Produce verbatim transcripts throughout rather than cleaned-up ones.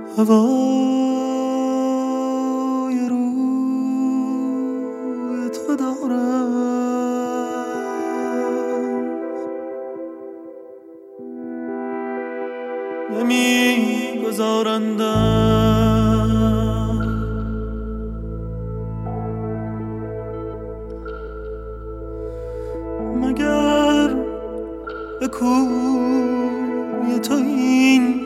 هوای روی تو دارم، نمی گذارندم مگر به کوی تو این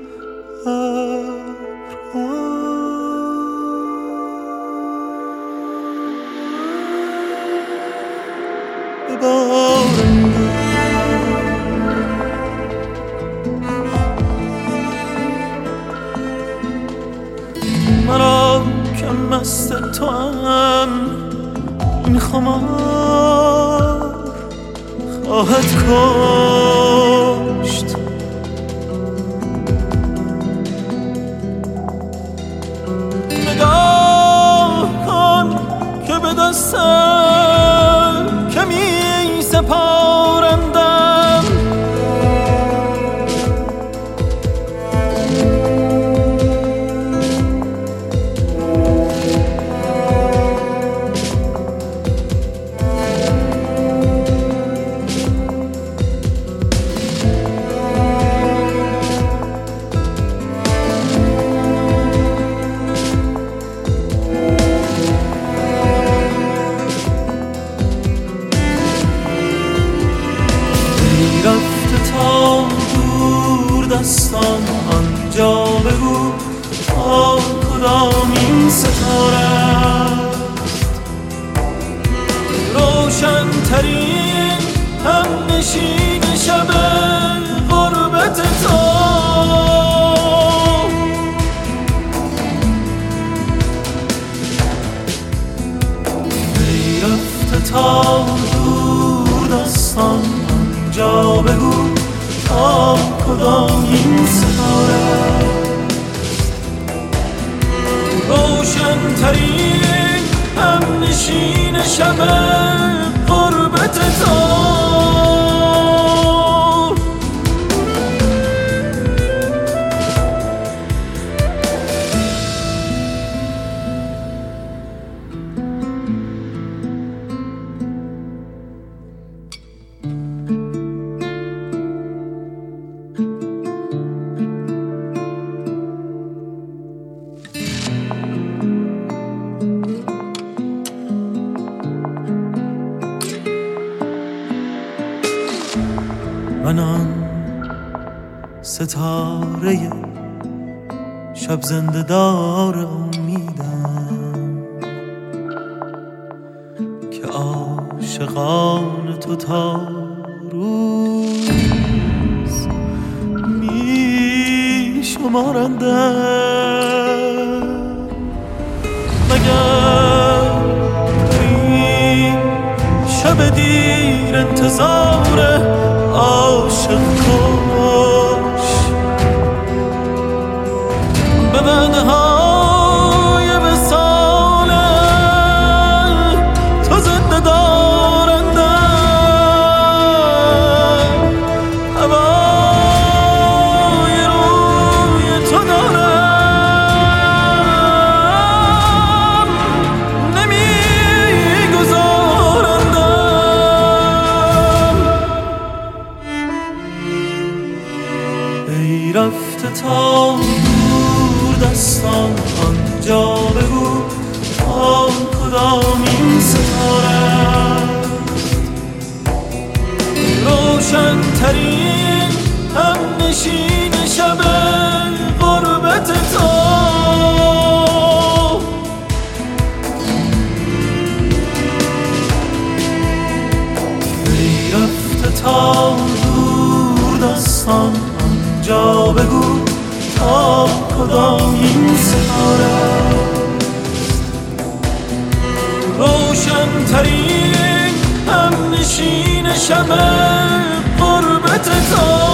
مرا که مست تو هم این خمار خواهد کشت. نگاه کن که به دستم که می سپارندم، دستان آنجا بگو تا کدام این ستاره روشن ترین هم نشین شب غربت تو. ای رفته تا دور دستان آنجا بگو تا کدام این ستاره روشن ترین هم نشین شب غربت تو. من آن ستاره شب زنده دار امیدم که عاشقان تو تا روز می شمارندم. مگر این شب دیر انتظار عاشق کش به بدهای وصال تو زنده دارندم. هوای روی تو دارم، نمی گذارندم. ای رفته تا دور دستان آنجا بگو تا کدام این ستاره روشن ترین هم نشین شب غربت تو. ای رفته تا دور دستان آنجا بگو تا کدام این ستاره روشن ترین هم نشین شب غربت تو.